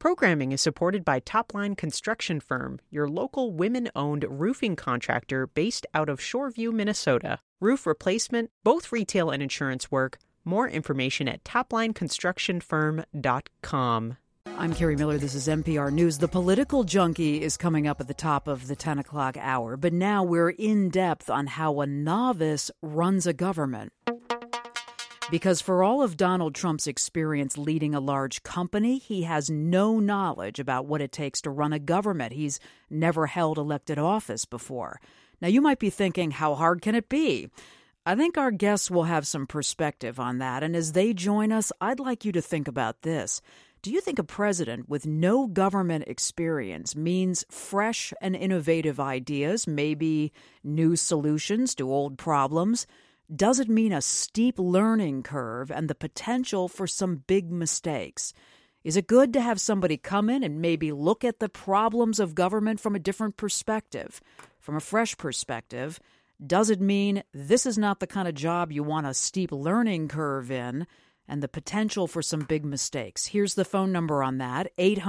Programming is supported by Topline Construction Firm, your local women-owned roofing contractor based out of Shoreview, Minnesota. Roof replacement, both retail and insurance work. More information at toplineconstructionfirm.com. I'm Carrie Miller. This is NPR News. The Political Junkie is coming up at the top of the 10 o'clock hour, but now we're in depth on how a novice runs a government. Because for all of Donald Trump's experience leading a large company, he has no knowledge about what it takes to run a government. He's never held elected office before. Now, you might be thinking, how hard can it be? I think our guests will have some perspective on that. And as they join us, I'd like you to think about this. Do you think a president with no government experience means fresh and innovative ideas, maybe new solutions to old problems? Does it mean a steep learning curve and the potential for some big mistakes? Is it good to have somebody come in and maybe look at the problems of government from a different perspective, from a fresh perspective? Does it mean this is not the kind of job you want a steep learning curve in and the potential for some big mistakes? Here's the phone number on that,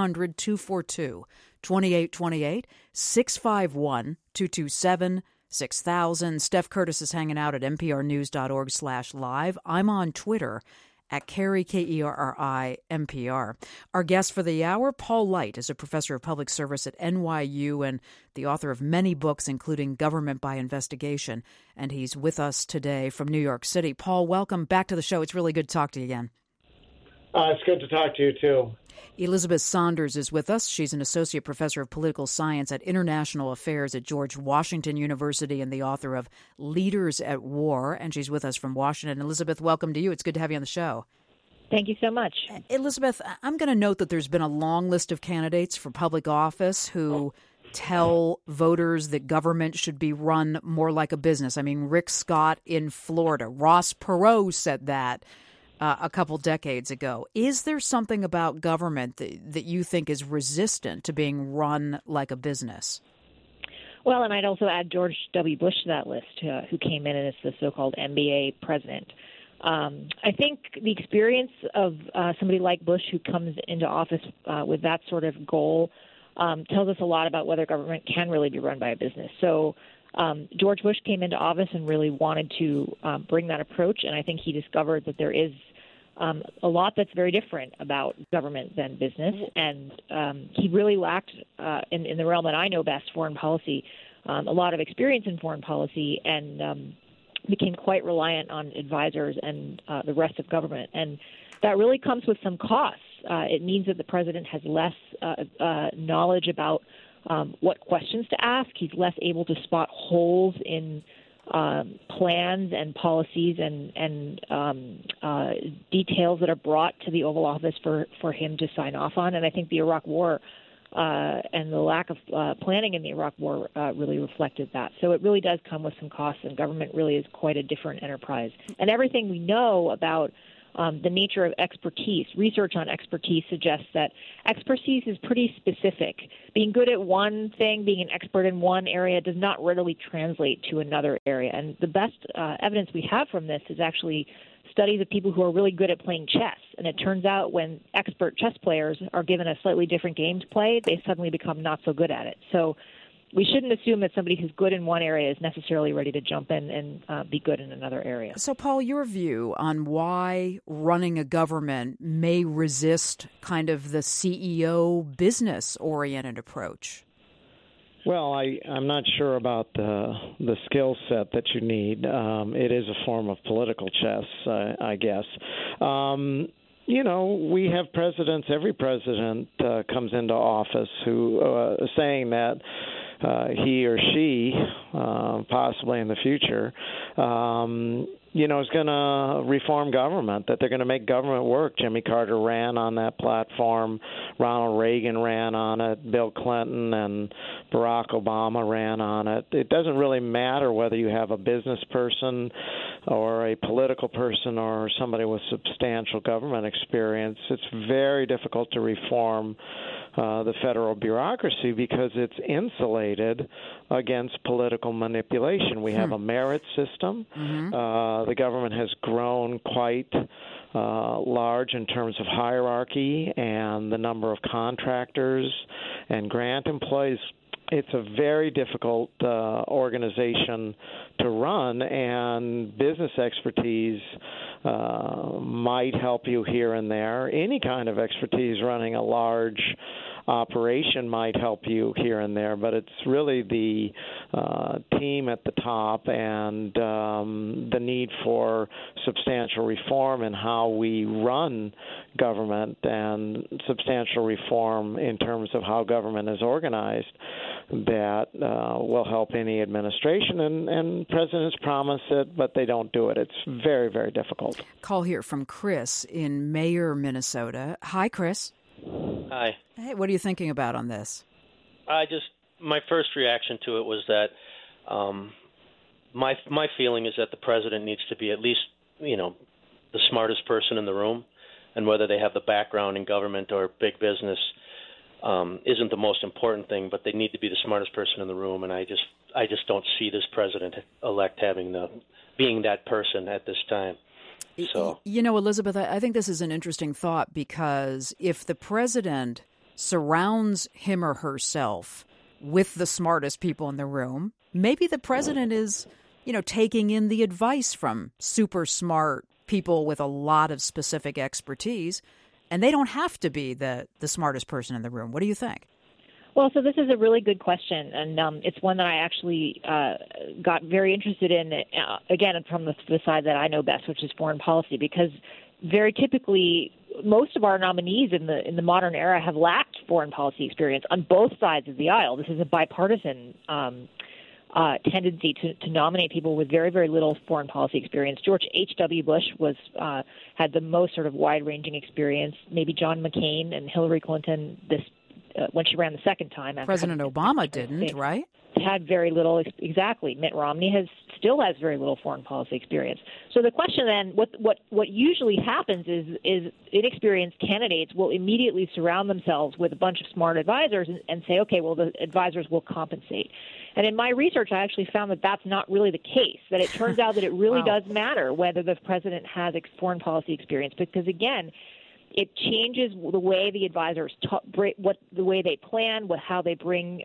800-242-2828, 651-227-6000. Steph Curtis is hanging out at nprnews.org/live. I'm on Twitter at Kerry, Kerri, NPR. Our guest for the hour, Paul Light, is a professor of public service at NYU and the author of many books, including Government by Investigation. And he's with us today from New York City. Paul, welcome back to the show. It's really good to talk to you again. It's good to talk to you, too. Elizabeth Saunders is with us. She's an associate professor of political science at international affairs at George Washington University and the author of Leaders at War. And she's with us from Washington. Elizabeth, welcome to you. It's good to have you on the show. Thank you so much. Elizabeth, I'm going to note that there's been a long list of candidates for public office who tell voters that government should be run more like a business. I mean, Rick Scott in Florida, Ross Perot said that a couple decades ago. Is there something about government that you think is resistant to being run like a business? Well, I might also add George W. Bush to that list, who came in as the so-called MBA president. I think the experience of somebody like Bush who comes into office with that sort of goal tells us a lot about whether government can really be run by a business. So George Bush came into office and really wanted to bring that approach, and I think he discovered that there is a lot that's very different about government than business, and he really lacked, in the realm that I know best, foreign policy, a lot of experience in foreign policy, and became quite reliant on advisors and the rest of government. And that really comes with some costs. It means that the president has less knowledge about what questions to ask. He's less able to spot holes in plans and policies and details that are brought to the Oval Office for him to sign off on. And I think the Iraq War and the lack of planning in the Iraq War really reflected that. So it really does come with some costs, and government really is quite a different enterprise. And everything we know about the nature of expertise, research on expertise suggests that expertise is pretty specific. Being good at one thing, being an expert in one area does not readily translate to another area. And the best evidence we have from this is actually studies of people who are really good at playing chess. And it turns out when expert chess players are given a slightly different game to play, they suddenly become not so good at it. So we shouldn't assume that somebody who's good in one area is necessarily ready to jump in and be good in another area. So, Paul, your view on why running a government may resist kind of the CEO business-oriented approach? Well, I'm not sure about the skill set that you need. It is a form of political chess, I guess. We have presidents, every president comes into office who saying that he or she, possibly in the future, is going to reform government, that they're going to make government work. Jimmy Carter ran on that platform. Ronald Reagan ran on it. Bill Clinton and Barack Obama ran on it. It doesn't really matter whether you have a business person or a political person or somebody with substantial government experience. It's very difficult to reform the federal bureaucracy because it's insulated against political manipulation. We have a merit system. The government has grown quite large in terms of hierarchy and the number of contractors and grant employees. It's a very difficult organization to run, and business expertise might help you here and there. Any kind of expertise running a large operation might help you here and there, but it's really the team at the top and the need for substantial reform in how we run government and substantial reform in terms of how government is organized that will help any administration, and presidents promise it, but they don't do it. It's very, very difficult. Call here from Chris in Mayer, Minnesota. Hi, Chris. Hi. Hey, what are you thinking about on this? My first reaction to it was that my feeling is that the president needs to be at least, the smartest person in the room, and whether they have the background in government or big business isn't the most important thing, but they need to be the smartest person in the room, and I just don't see this president-elect being that person at this time. So, Elizabeth, I think this is an interesting thought, because if the president surrounds him or herself with the smartest people in the room, maybe the president is, taking in the advice from super smart people with a lot of specific expertise, and they don't have to be the smartest person in the room. What do you think? Well, so this is a really good question, and it's one that I actually got very interested in, again, from the side that I know best, which is foreign policy, because very typically most of our nominees in the modern era have lacked foreign policy experience on both sides of the aisle. This is a bipartisan tendency to nominate people with very, very little foreign policy experience. George H.W. Bush had the most sort of wide-ranging experience. Maybe John McCain and Hillary Clinton when she ran the second time. President Obama didn't, right? Had very little, exactly. Mitt Romney still has very little foreign policy experience. So the question then, what usually happens is inexperienced candidates will immediately surround themselves with a bunch of smart advisors and say, okay, well, the advisors will compensate. And in my research, I actually found that that's not really the case, that it turns out that it really does matter whether the president has foreign policy experience, because, again, it changes the way the advisors the way they plan, how they bring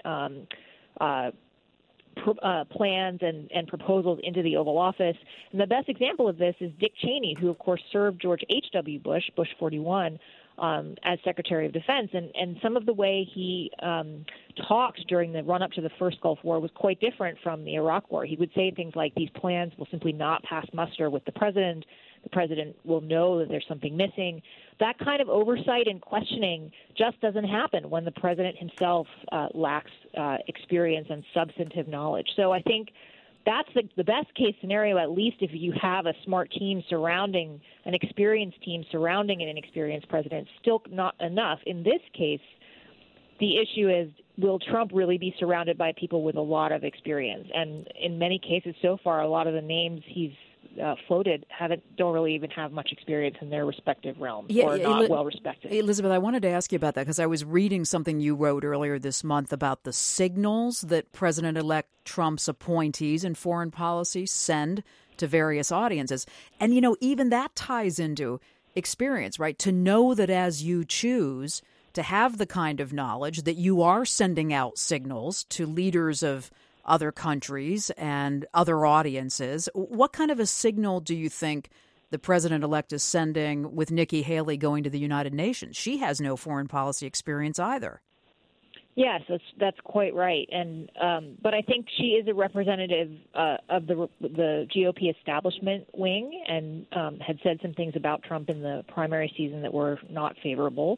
plans and proposals into the Oval Office. And the best example of this is Dick Cheney, who, of course, served George H.W. Bush 41, as Secretary of Defense. And some of the way he talked during the run-up to the first Gulf War was quite different from the Iraq War. He would say things like, these plans will simply not pass muster with the president. The president will know that there's something missing. That kind of oversight and questioning just doesn't happen when the president himself lacks experience and substantive knowledge. So I think that's the best case scenario, at least if you have a smart team surrounding an experienced team surrounding an inexperienced president. Still not enough. In this case, the issue is, will Trump really be surrounded by people with a lot of experience? And in many cases so far, a lot of the names he's floated don't really even have much experience in their respective realms, or not well respected. Elizabeth, I wanted to ask you about that because I was reading something you wrote earlier this month about the signals that President-elect Trump's appointees in foreign policy send to various audiences. And, even that ties into experience, right? To know that as you choose to have the kind of knowledge that you are sending out signals to leaders of other countries and other audiences. What kind of a signal do you think the president-elect is sending with Nikki Haley going to the United Nations? She has no foreign policy experience either. Yes, that's quite right. And but I think she is a representative of the GOP establishment wing, and had said some things about Trump in the primary season that were not favorable.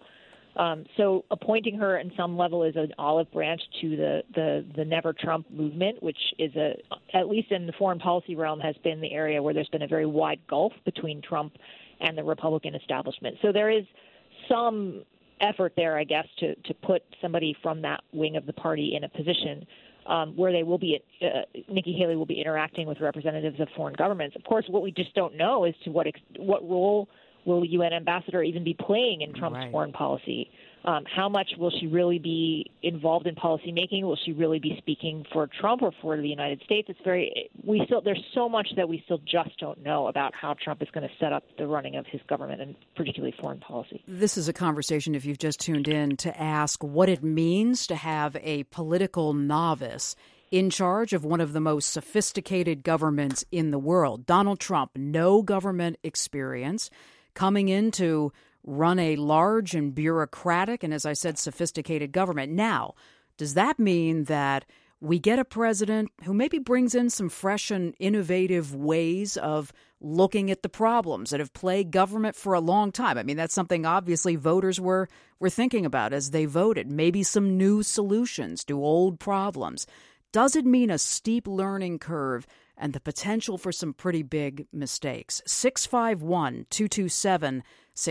So appointing her in some level is an olive branch to the Never Trump movement, which is at least in the foreign policy realm, has been the area where there's been a very wide gulf between Trump and the Republican establishment. So there is some effort there, I guess, to put somebody from that wing of the party in a position where they will be, Nikki Haley will be interacting with representatives of foreign governments. Of course, what we just don't know is to what role will the UN ambassador even be playing in Trump's foreign policy? How much will she really be involved in policy making? Will she really be speaking for Trump or for the United States? There's so much that we still just don't know about how Trump is going to set up the running of his government and particularly foreign policy. This is a conversation, if you've just tuned in, to ask what it means to have a political novice in charge of one of the most sophisticated governments in the world. Donald Trump, no government experience, coming into run a large and bureaucratic and, as I said, sophisticated government. Now, does that mean that we get a president who maybe brings in some fresh and innovative ways of looking at the problems that have plagued government for a long time? I mean, that's something obviously voters were thinking about as they voted. Maybe some new solutions to old problems. Does it mean a steep learning curve and the potential for some pretty big mistakes? 651-227-6000,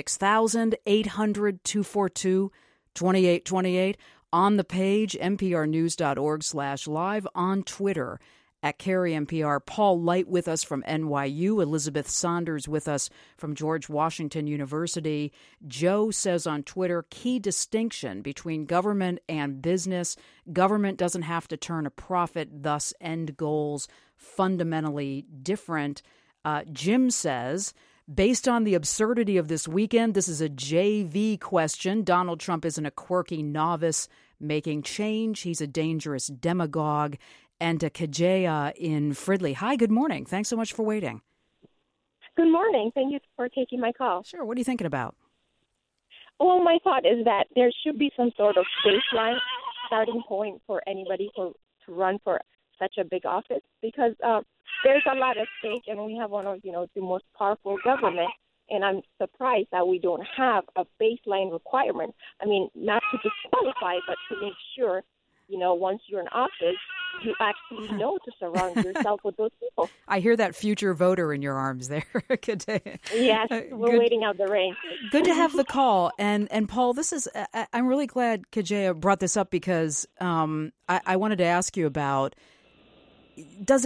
800-242-2828. On the page, nprnews.org/live, on Twitter, at Carrie NPR. Paul Light with us from NYU, Elizabeth Saunders with us from George Washington University. Joe says on Twitter, key distinction between government and business. Government doesn't have to turn a profit, thus end goals fundamentally different. Jim says, based on the absurdity of this weekend, this is a JV question. Donald Trump isn't a quirky novice making change. He's a dangerous demagogue. And to Kajaya in Fridley. Hi, good morning. Thanks so much for waiting. Good morning. Thank you for taking my call. Sure. What are you thinking about? Well, my thought is that there should be some sort of baseline starting point for anybody to run for such a big office, because there's a lot at stake, and we have one of the most powerful government. And I'm surprised that we don't have a baseline requirement. I mean, not to disqualify, but to make sure, once you're in office, you actually know to surround yourself with those people. I hear that future voter in your arms there. Yes, we're waiting out the rain. Good to have the call. And Paul, I'm really glad Kajaya brought this up, because I wanted to ask you about, does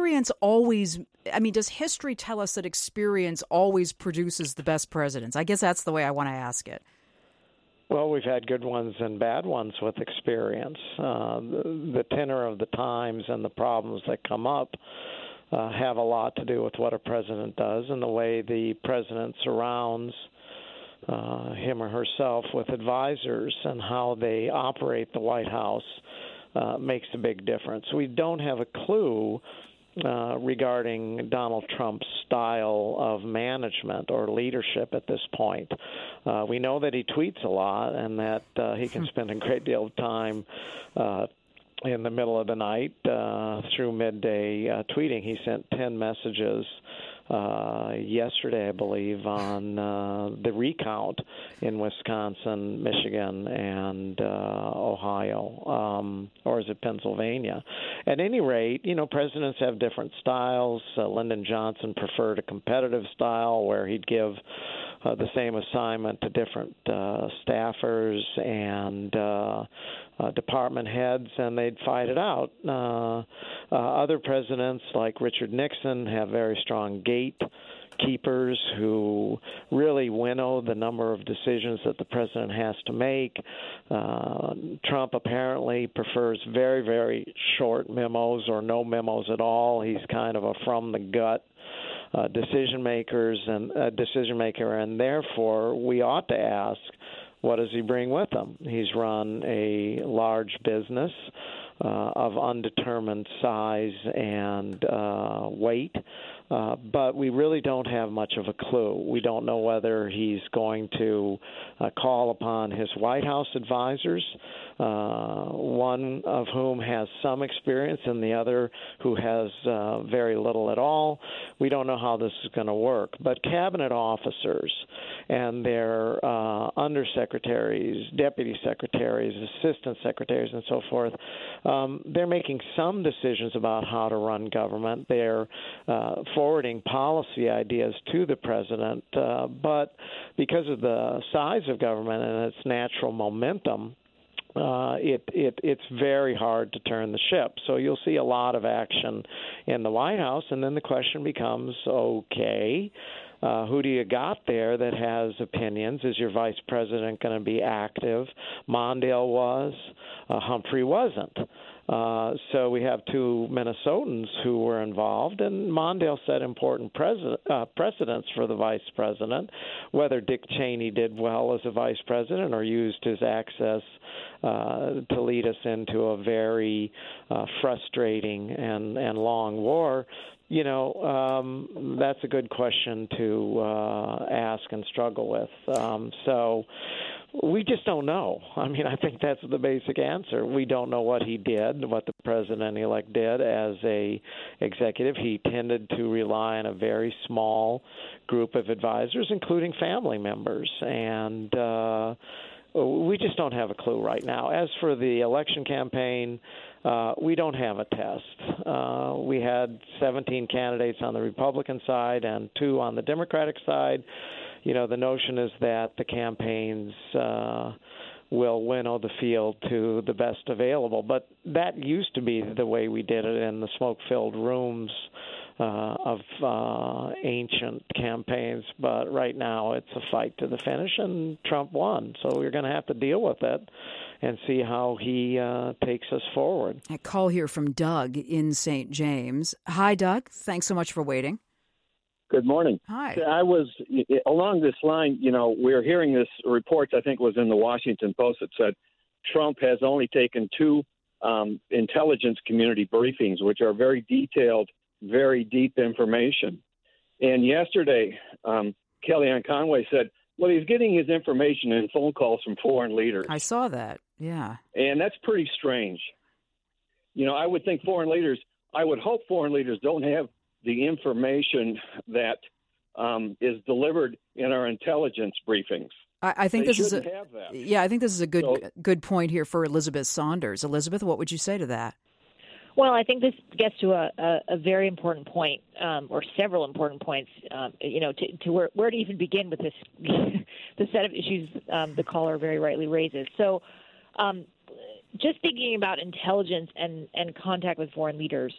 history tell us that experience always produces the best presidents? I guess that's the way I want to ask it. Well, we've had good ones and bad ones with experience. The tenor of the times and the problems that come up have a lot to do with what a president does, and the way the president surrounds him or herself with advisors and how they operate the White House makes a big difference. We don't have a clue regarding Donald Trump's style of management or leadership at this point. We know that he tweets a lot, and that he can spend a great deal of time in the middle of the night through midday tweeting. He sent 10 messages yesterday, I believe, on the recount in Wisconsin, Michigan, and Ohio, or is it Pennsylvania? At any rate, presidents have different styles. Lyndon Johnson preferred a competitive style where he'd give the same assignment to different staffers and department heads, and they'd fight it out. Other presidents, like Richard Nixon, have very strong gatekeepers who really winnow the number of decisions that the president has to make. Trump apparently prefers very, very short memos or no memos at all. He's kind of a from-the-gut decision maker, and therefore we ought to ask, what does he bring with him? He's run a large business of undetermined size and weight, but we really don't have much of a clue. We don't know whether he's going to call upon his White House advisors, one of whom has some experience and the other who has very little at all. We don't know how this is going to work. But cabinet officers and their undersecretaries, deputy secretaries, assistant secretaries, and so forth, they're making some decisions about how to run government. They're forwarding policy ideas to the president, but because of the size of government and its natural momentum, it's very hard to turn the ship. So you'll see a lot of action in the White House, and then the question becomes, okay, who do you got there that has opinions? Is your vice president going to be active? Mondale was. Humphrey wasn't. So we have two Minnesotans who were involved, and Mondale set important precedents for the vice president. Whether Dick Cheney did well as a vice president or used his access to lead us into a very frustrating and long war, that's a good question to ask and struggle with. So we just don't know. I mean, I think that's the basic answer. We don't know what he did, what the president-elect did as a executive. He tended to rely on a very small group of advisors, including family members. And we just don't have a clue right now. As for the election campaign, we don't have a test. We had 17 candidates on the Republican side and 2 on the Democratic side. The notion is that the campaigns will winnow the field to the best available. But that used to be the way we did it in the smoke-filled rooms of ancient campaigns. But right now it's a fight to the finish, and Trump won. So we're going to have to deal with it and see how he takes us forward. A call here from Doug in St. James. Hi, Doug. Thanks so much for waiting. Good morning. Hi. I was along this line, we're hearing this report, I think was in the Washington Post, that said Trump has only taken 2 intelligence community briefings, which are very detailed, very deep information. And yesterday, Kellyanne Conway said, well, he's getting his information in phone calls from foreign leaders. I saw that, yeah. And that's pretty strange. I would think I would hope foreign leaders don't have the information that is delivered in our intelligence briefings. I think they this is have that. I think this is a good point here for Elizabeth Saunders. Elizabeth, what would you say to that? Well, I think this gets to a very important point, or several important points. To where to even begin with this, the set of issues the caller very rightly raises. So, just thinking about intelligence and contact with foreign leaders.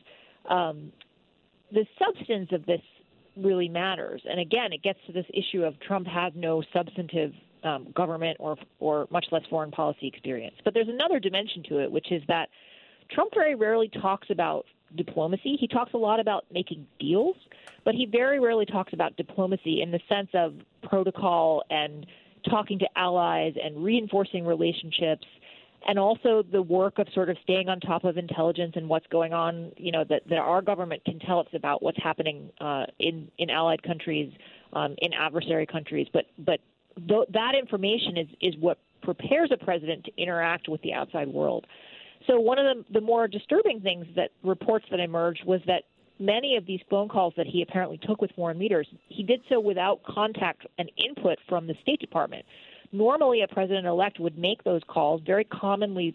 The substance of this really matters. And again, it gets to this issue of Trump has no substantive government or much less foreign policy experience. But there's another dimension to it, which is that Trump very rarely talks about diplomacy. He talks a lot about making deals, but he very rarely talks about diplomacy in the sense of protocol and talking to allies and reinforcing relationships, and also the work of sort of staying on top of intelligence and what's going on, that our government can tell us about what's happening in allied countries, in adversary countries. But that information is what prepares a president to interact with the outside world. So one of the more disturbing things that reports that emerged was that many of these phone calls that he apparently took with foreign leaders, he did so without contact and input from the State Department. Normally, a president-elect would make those calls. Very commonly,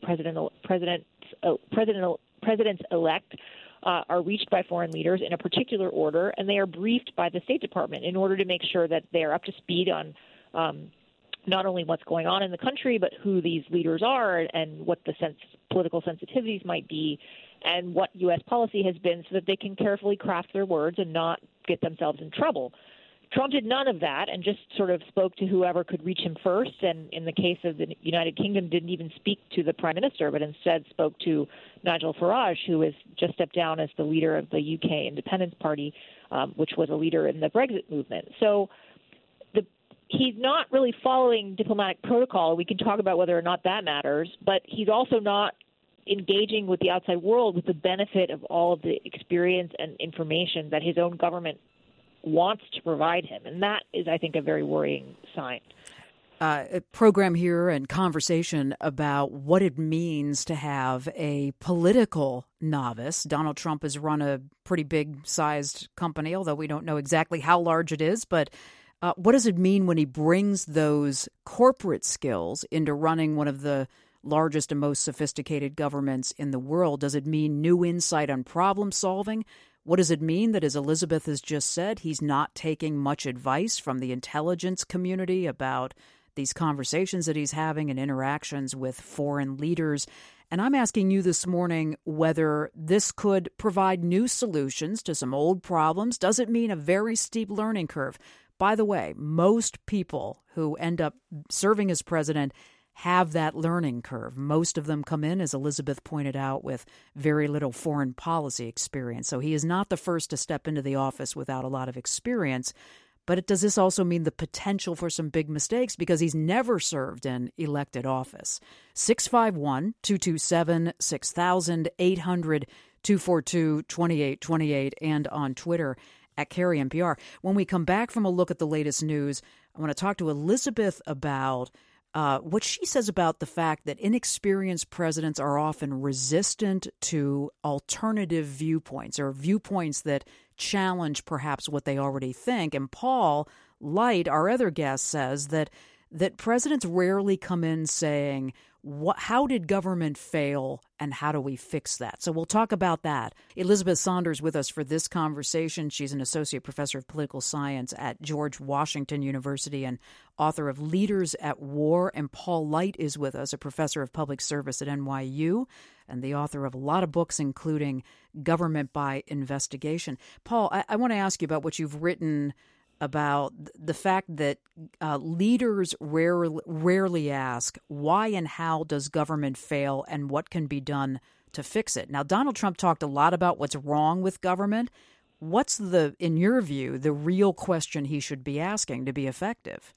presidents-elect are reached by foreign leaders in a particular order, and they are briefed by the State Department in order to make sure that they are up to speed on not only what's going on in the country, but who these leaders are and what the political sensitivities might be and what U.S. policy has been, so that they can carefully craft their words and not get themselves in trouble. Trump did none of that and just sort of spoke to whoever could reach him first, and in the case of the United Kingdom, didn't even speak to the Prime Minister, but instead spoke to Nigel Farage, who has just stepped down as the leader of the UK Independence Party, which was a leader in the Brexit movement. So he's not really following diplomatic protocol. We can talk about whether or not that matters, but he's also not engaging with the outside world with the benefit of all of the experience and information that his own government wants to provide him. And that is, I think, a very worrying sign. A program here and conversation about what it means to have a political novice. Donald Trump has run a pretty big-sized company, although we don't know exactly how large it is. But what does it mean when he brings those corporate skills into running one of the largest and most sophisticated governments in the world? Does it mean new insight on problem solving? What does it mean that, as Elizabeth has just said, he's not taking much advice from the intelligence community about these conversations that he's having and interactions with foreign leaders? And I'm asking you this morning whether this could provide new solutions to some old problems. Does it mean a very steep learning curve, By the way, most people who end up serving as president have that learning curve. Most of them come in, as Elizabeth pointed out, with very little foreign policy experience. So he is not the first to step into the office without a lot of experience. But does this also mean the potential for some big mistakes because he's never served in elected office? 651-227-6000, 800-242-2828, and on Twitter at Carrie NPR. When we come back from a look at the latest news, I want to talk to Elizabeth about what she says about the fact that inexperienced presidents are often resistant to alternative viewpoints or viewpoints that challenge perhaps what they already think. And Paul Light, our other guest, says that presidents rarely come in saying, how did government fail and how do we fix that? So we'll talk about that. Elizabeth Saunders with us for this conversation. She's an associate professor of political science at George Washington University and author of Leaders at War. And Paul Light is with us, a professor of public service at NYU and the author of a lot of books, including Government by Investigation. Paul, I want to ask you about what you've written about the fact that leaders rarely ask why and how does government fail and what can be done to fix it. Now, Donald Trump talked a lot about what's wrong with government. What's in your view, the real question he should be asking to be effective?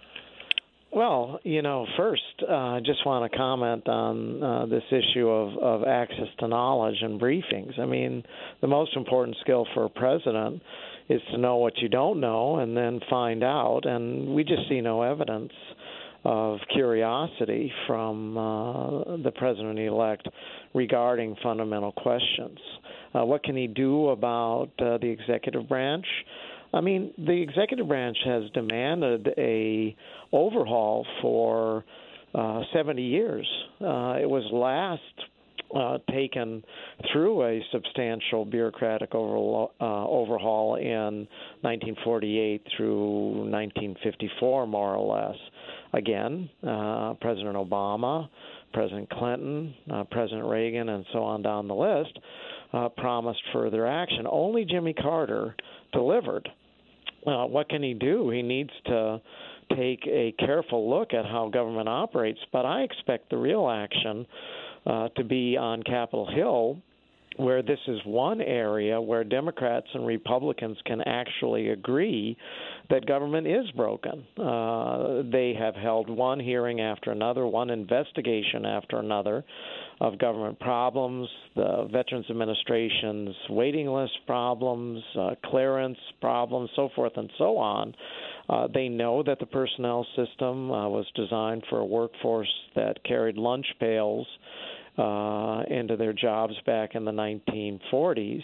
Well, first, I just want to comment on this issue of access to knowledge and briefings. I mean, the most important skill for a president is to know what you don't know and then find out. And we just see no evidence of curiosity from the president-elect regarding fundamental questions. What can he do about the executive branch? I mean, the executive branch has demanded a overhaul for 70 years. It was last taken through a substantial bureaucratic overhaul in 1948 through 1954, more or less. Again, President Obama, President Clinton, President Reagan, and so on down the list promised further action. Only Jimmy Carter delivered. What can he do? He needs to take a careful look at how government operates, but I expect the real action to be on Capitol Hill, where this is one area where Democrats and Republicans can actually agree that government is broken. They have held one hearing after another, one investigation after another of government problems, the Veterans Administration's waiting list problems, clearance problems, so forth and so on. They know that the personnel system was designed for a workforce that carried lunch pails into their jobs back in the 1940s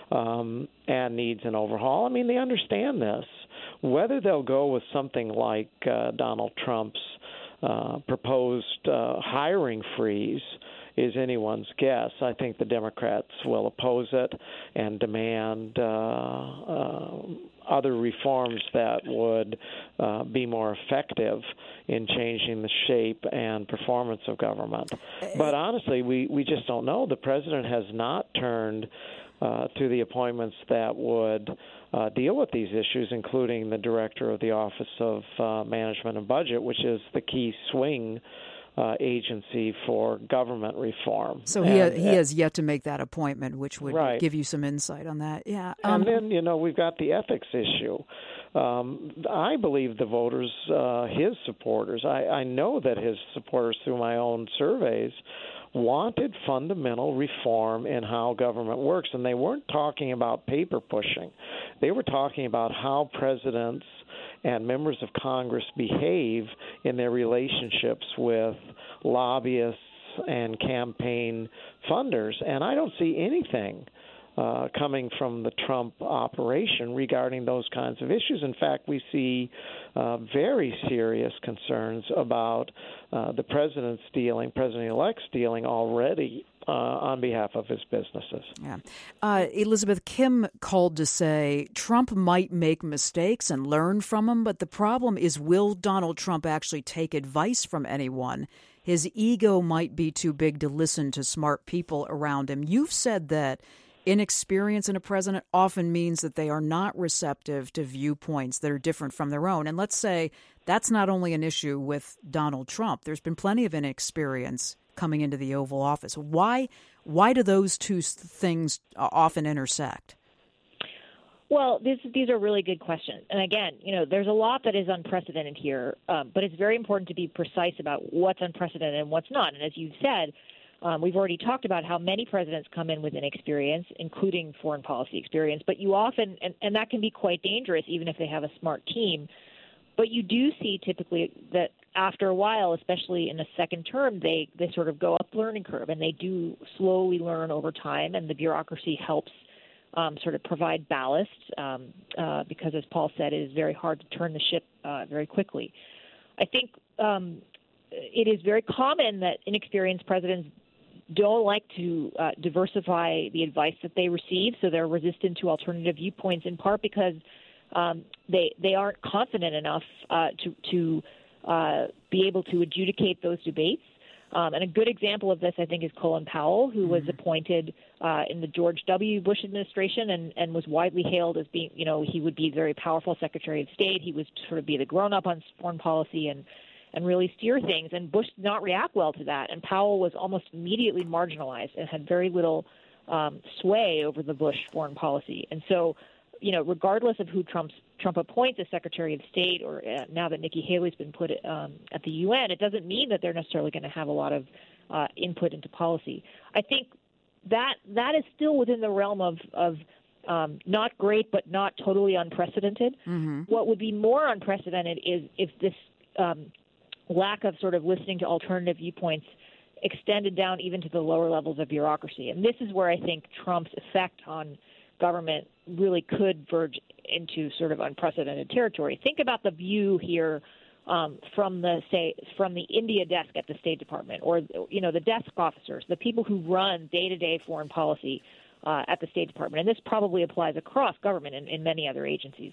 and needs an overhaul. I mean, they understand this. Whether they'll go with something like Donald Trump's proposed hiring freeze is anyone's guess. I think the Democrats will oppose it and demand other reforms that would be more effective in changing the shape and performance of government. But honestly, we just don't know. The president has not turned to the appointments that would deal with these issues, including the director of the Office of Management and Budget, which is the key swing agency for government reform. So he has yet to make that appointment, which would give you some insight on that. Yeah. And then, we've got the ethics issue. I believe the voters, his supporters, I know that his supporters through my own surveys wanted fundamental reform in how government works. And they weren't talking about paper pushing. They were talking about how presidents and members of Congress behave in their relationships with lobbyists and campaign funders. And I don't see anything coming from the Trump operation regarding those kinds of issues. In fact, we see very serious concerns about the president-elect stealing already on behalf of his businesses. Yeah. Elizabeth, Kim called to say Trump might make mistakes and learn from them, but the problem is, will Donald Trump actually take advice from anyone? His ego might be too big to listen to smart people around him. You've said that inexperience in a president often means that they are not receptive to viewpoints that are different from their own. And let's say that's not only an issue with Donald Trump. There's been plenty of inexperience coming into the Oval Office. Why do those two things often intersect? Well, these are really good questions. And again, there's a lot that is unprecedented here, but it's very important to be precise about what's unprecedented and what's not. And as you said, we've already talked about how many presidents come in with inexperience, including foreign policy experience, but you often, and that can be quite dangerous even if they have a smart team, but you do see typically that after a while, especially in a second term, they sort of go up the learning curve, and they do slowly learn over time, and the bureaucracy helps sort of provide ballast because, as Paul said, it is very hard to turn the ship very quickly. I think it is very common that inexperienced presidents don't like to diversify the advice that they receive, so they're resistant to alternative viewpoints, in part because they aren't confident enough to be able to adjudicate those debates. And a good example of this, I think, is Colin Powell, who was appointed in the George W. Bush administration and was widely hailed as being, he would be a very powerful Secretary of State. He would sort of be the grown-up on foreign policy and really steer things. And Bush did not react well to that. And Powell was almost immediately marginalized and had very little sway over the Bush foreign policy. And so, regardless of who Trump appoints as Secretary of State, or now that Nikki Haley's been put at the UN, it doesn't mean that they're necessarily going to have a lot of input into policy. I think that is still within the realm of not great, but not totally unprecedented. Mm-hmm. What would be more unprecedented is if this lack of sort of listening to alternative viewpoints extended down even to the lower levels of bureaucracy. And this is where I think Trump's effect on government really could verge into sort of unprecedented territory. Think about the view here from the India desk at the State Department, or the desk officers, the people who run day-to-day foreign policy at the State Department. And this probably applies across government in many other agencies.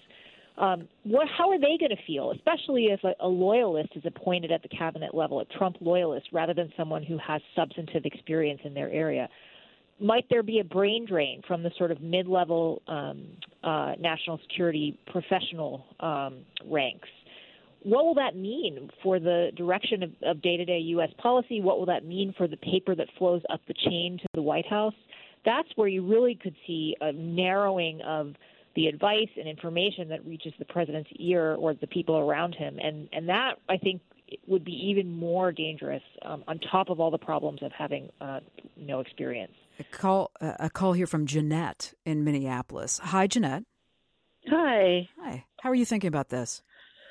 How are they going to feel, especially if a loyalist is appointed at the cabinet level, a Trump loyalist, rather than someone who has substantive experience in their area? Might there be a brain drain from the sort of mid-level national security professional ranks? What will that mean for the direction of day-to-day U.S. policy? What will that mean for the paper that flows up the chain to the White House? That's where you really could see a narrowing of the advice and information that reaches the president's ear or the people around him. And that, I think, would be even more dangerous on top of all the problems of having no experience. A call here from Jeanette in Minneapolis. Hi, Jeanette. Hi. Hi. How are you thinking about this?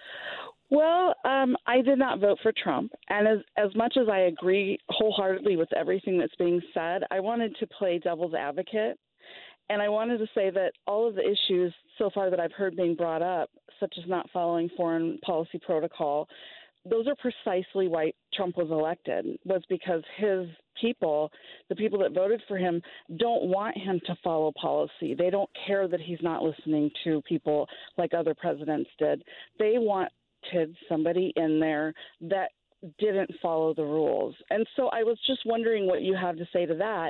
Well, I did not vote for Trump. And as much as I agree wholeheartedly with everything that's being said, I wanted to play devil's advocate. And I wanted to say that all of the issues so far that I've heard being brought up, such as not following foreign policy protocol, those are precisely why Trump was elected, was because his people, the people that voted for him, don't want him to follow policy. They don't care that he's not listening to people like other presidents did. They wanted somebody in there that didn't follow the rules. And so I was just wondering what you have to say to that.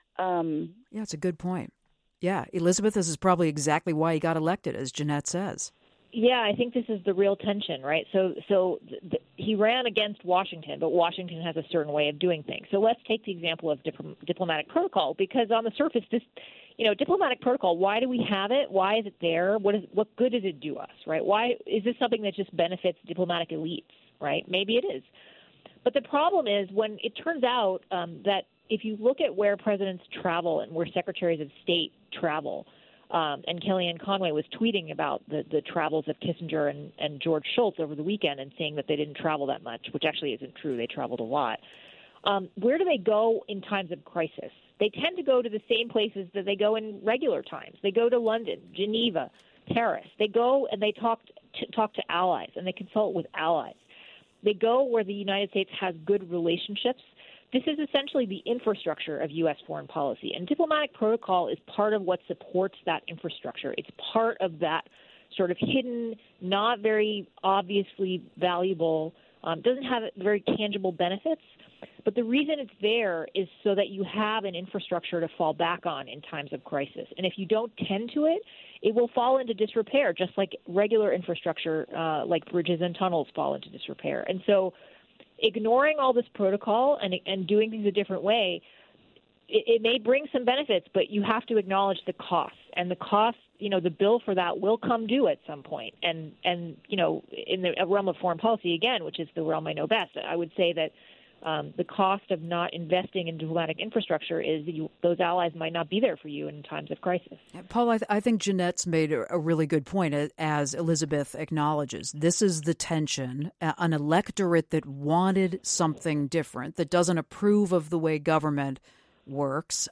Yeah, it's a good point. Yeah, Elizabeth, this is probably exactly why he got elected, as Jeanette says. Yeah, I think this is the real tension, right? So he ran against Washington, but Washington has a certain way of doing things. So let's take the example of diplomatic protocol, because on the surface, this, diplomatic protocol, why do we have it? Why is it there? What good does it do us, right? Why is this something that just benefits diplomatic elites, right? Maybe it is. But the problem is when it turns out that if you look at where presidents travel and where secretaries of state travel, and Kellyanne Conway was tweeting about the travels of Kissinger and George Shultz over the weekend and saying that they didn't travel that much, which actually isn't true. They traveled a lot. Where do they go in times of crisis? They tend to go to the same places that they go in regular times. They go to London, Geneva, Paris. They go and they talk to allies, and they consult with allies. They go where the United States has good relationships. This is essentially the infrastructure of U.S. foreign policy, and diplomatic protocol is part of what supports that infrastructure. It's part of that sort of hidden, not very obviously valuable, doesn't have very tangible benefits, But the reason it's there is so that you have an infrastructure to fall back on in times of crisis. And if you don't tend to it, it will fall into disrepair, just like regular infrastructure, like bridges and tunnels fall into disrepair. And so ignoring all this protocol and doing things a different way, it may bring some benefits, but you have to acknowledge the cost. And the cost, the bill for that will come due at some point. And in the realm of foreign policy, again, which is the realm I know best, I would say that the cost of not investing in diplomatic infrastructure is those allies might not be there for you in times of crisis. Paul, I think Jeanette's made a really good point, as Elizabeth acknowledges. This is the tension, an electorate that wanted something different, that doesn't approve of the way government works.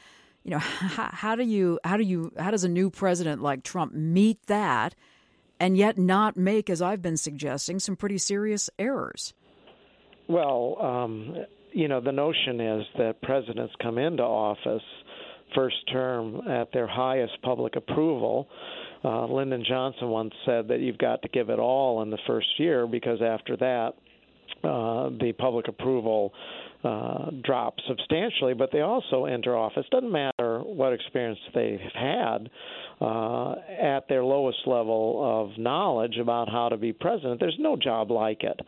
How does a new president like Trump meet that and yet not make, as I've been suggesting, some pretty serious errors? Well, the notion is that presidents come into office first term at their highest public approval. Lyndon Johnson once said that you've got to give it all in the first year, because after that, the public approval drops substantially, but they also enter office. Doesn't matter what experience they've had at their lowest level of knowledge about how to be president. There's no job like it.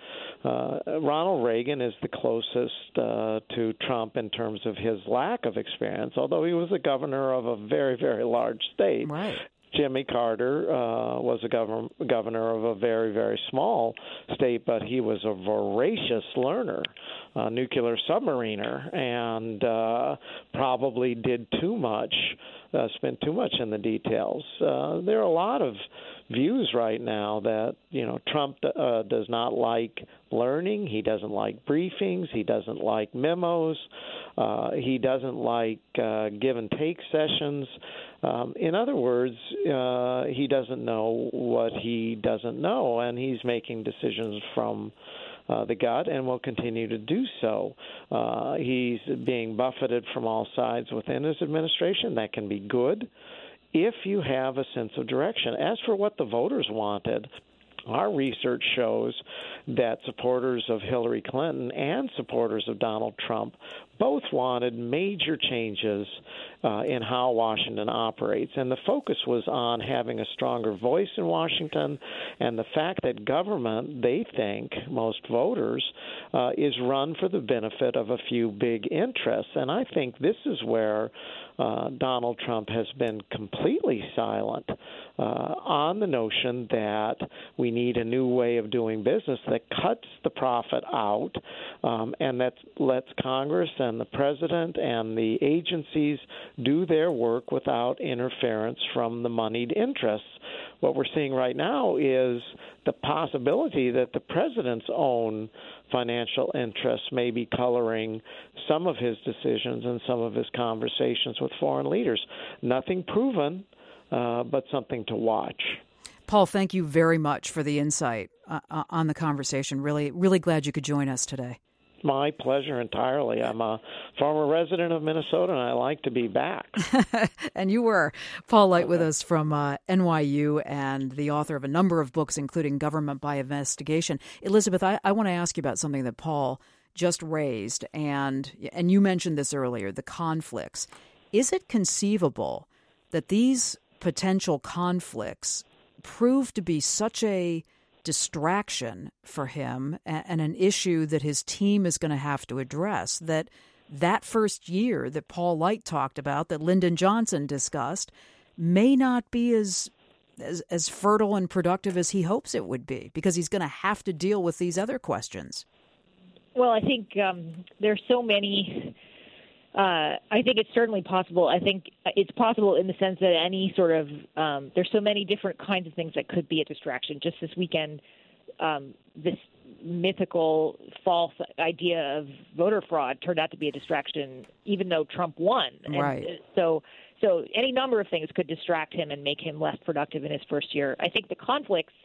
Ronald Reagan is the closest to Trump in terms of his lack of experience, although he was a governor of a very, very large state. Right. Jimmy Carter was a governor of a very, very small state, but he was a voracious learner, a nuclear submariner, and probably did too much, spent too much in the details. There are a lot of views right now that, Trump does not like learning. He doesn't like briefings. He doesn't like memos. He doesn't like give and take sessions. In other words, he doesn't know what he doesn't know, and he's making decisions from the gut and will continue to do so. He's being buffeted from all sides within his administration. That can be good if you have a sense of direction. As for what the voters wanted, our research shows that supporters of Hillary Clinton and supporters of Donald Trump both wanted major changes in how Washington operates. And the focus was on having a stronger voice in Washington, and the fact that government, they think, most voters, is run for the benefit of a few big interests. And I think this is where Donald Trump has been completely silent on the notion that we need a new way of doing business that cuts the profit out and that lets Congress and the president and the agencies do their work without interference from the moneyed interests. What we're seeing right now is the possibility that the president's own financial interests may be coloring some of his decisions and some of his conversations with foreign leaders. Nothing proven, but something to watch. Paul, thank you very much for the insight on the conversation. Really, really glad you could join us today. My pleasure entirely. I'm a former resident of Minnesota, and I like to be back. And you were. Paul Light with us from NYU and the author of a number of books, including Government by Investigation. Elizabeth, I want to ask you about something that Paul just raised, and you mentioned this earlier, the conflicts. Is it conceivable that these potential conflicts prove to be such a distraction for him and an issue that his team is going to have to address, that first year that Paul Light talked about, that Lyndon Johnson discussed, may not be as fertile and productive as he hopes it would be, because he's going to have to deal with these other questions? Well, I think there's so many. I think it's certainly possible. I think it's possible in the sense that any sort of there's so many different kinds of things that could be a distraction. Just this weekend, this mythical false idea of voter fraud turned out to be a distraction, even though Trump won. Right. And so any number of things could distract him and make him less productive in his first year. I think the conflicts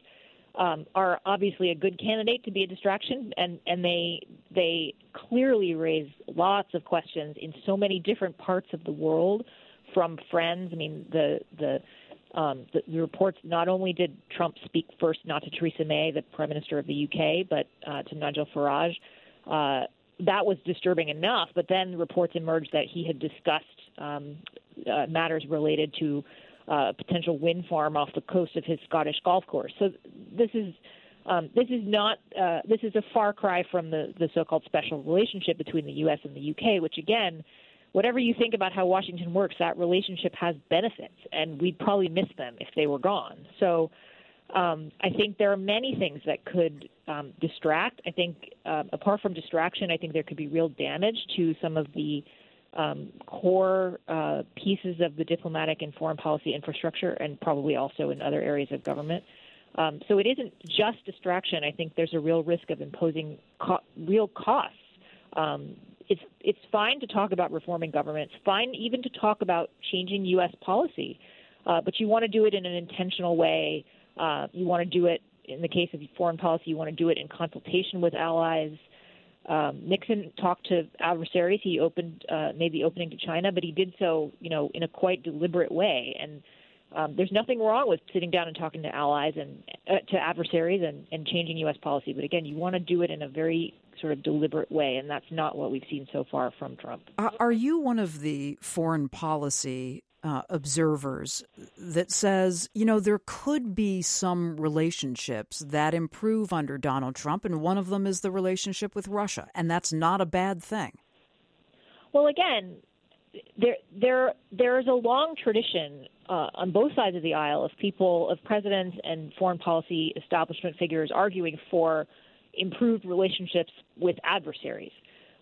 are obviously a good candidate to be a distraction, and they clearly raise lots of questions in so many different parts of the world from friends. I mean, the reports, not only did Trump speak first not to Theresa May, the Prime Minister of the UK, but to Nigel Farage. that was disturbing enough. But then reports emerged that he had discussed matters related to potential wind farm off the coast of his Scottish golf course. So this is a far cry from the so-called special relationship between the U.S. and the U.K., which, again, whatever you think about how Washington works, that relationship has benefits, and we'd probably miss them if they were gone. So I think there are many things that could distract. I think apart from distraction, I think there could be real damage to some of the core pieces of the diplomatic and foreign policy infrastructure, and probably also in other areas of government. So it isn't just distraction. I think there's a real risk of imposing real costs. It's fine to talk about reforming government. It's fine even to talk about changing U.S. policy, but you want to do it in an intentional way. You want to do it, in the case of foreign policy, you want to do it in consultation with allies. Nixon talked to adversaries. He made the opening to China, but he did so, in a quite deliberate way. And there's nothing wrong with sitting down and talking to allies and to adversaries and changing U.S. policy. But again, you want to do it in a very sort of deliberate way, and that's not what we've seen so far from Trump. Are you one of the foreign policy observers that says, there could be some relationships that improve under Donald Trump, and one of them is the relationship with Russia, and that's not a bad thing? Well, again, there is a long tradition on both sides of the aisle of presidents and foreign policy establishment figures arguing for improved relationships with adversaries.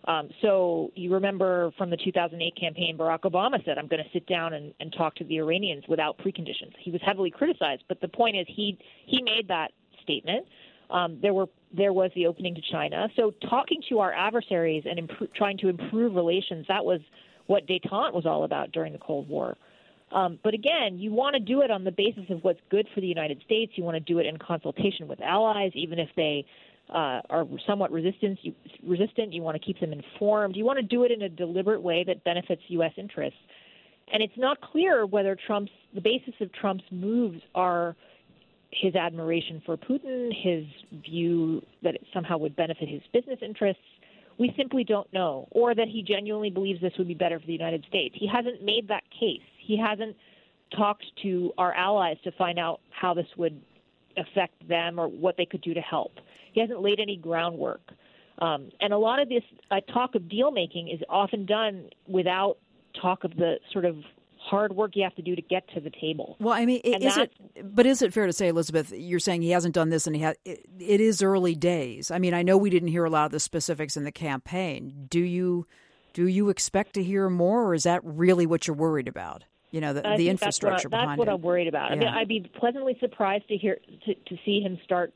So you remember from the 2008 campaign, Barack Obama said, I'm going to sit down and talk to the Iranians without preconditions. He was heavily criticized, but the point is he made that statement. There was the opening to China. So talking to our adversaries and trying to improve relations, that was what détente was all about during the Cold War. But again, you want to do it on the basis of what's good for the United States. You want to do it in consultation with allies, even if they are somewhat resistant. You want to keep them informed. You want to do it in a deliberate way that benefits U.S. interests. And it's not clear whether the basis of Trump's moves are his admiration for Putin, his view that it somehow would benefit his business interests. We simply don't know, or that he genuinely believes this would be better for the United States. He hasn't made that case. He hasn't talked to our allies to find out how this would affect them or what they could do to help. He hasn't laid any groundwork. And a lot of this talk of deal-making is often done without talk of the sort of hard work you have to do to get to the table. Well, I mean, is it fair to say, Elizabeth, you're saying he hasn't done this and it is early days. I mean, I know we didn't hear a lot of the specifics in the campaign. Do you expect to hear more, or is that really what you're worried about? The infrastructure behind it. That's what I'm worried about. Yeah. I mean, I'd be pleasantly surprised to see him start,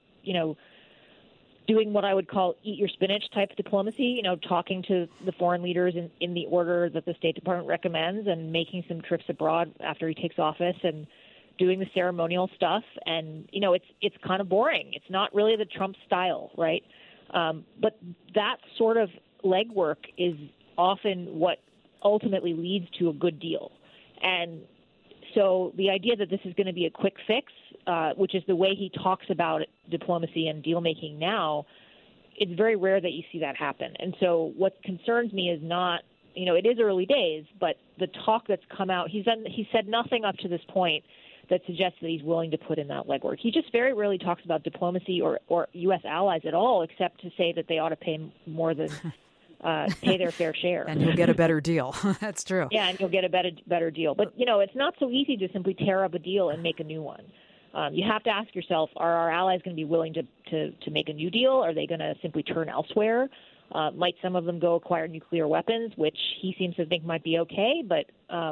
doing what I would call eat your spinach type diplomacy, talking to the foreign leaders in the order that the State Department recommends and making some trips abroad after he takes office and doing the ceremonial stuff. And, it's kind of boring. It's not really the Trump style, right? But that sort of legwork is often what ultimately leads to a good deal. And so the idea that this is going to be a quick fix, which is the way he talks about diplomacy and deal-making now, it's very rare that you see that happen. And so what concerns me is not, it is early days, but the talk that's come out, he said nothing up to this point that suggests that he's willing to put in that legwork. He just very rarely talks about diplomacy or U.S. allies at all, except to say that they ought to pay more than pay their fair share. And you'll get a better deal. That's true. Yeah, and you'll get a better deal. But, it's not so easy to simply tear up a deal and make a new one. You have to ask yourself, are our allies going to be willing to make a new deal? Are they going to simply turn elsewhere? Might some of them go acquire nuclear weapons, which he seems to think might be okay, but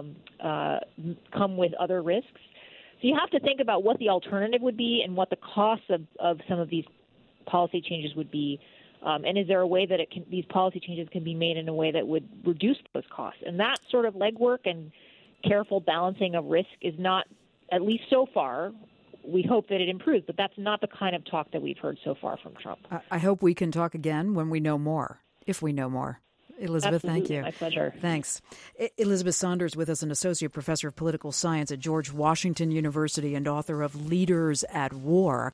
come with other risks? So you have to think about what the alternative would be and what the costs of some of these policy changes would be. And is there a way that these policy changes can be made in a way that would reduce those costs? And that sort of legwork and careful balancing of risk is not, at least so far, we hope that it improves, but that's not the kind of talk that we've heard so far from Trump. I hope we can talk again when we know more, if we know more. Elizabeth, Absolutely. Thank you. My pleasure. Thanks. Elizabeth Saunders with us, an associate professor of political science at George Washington University and author of Leaders at War.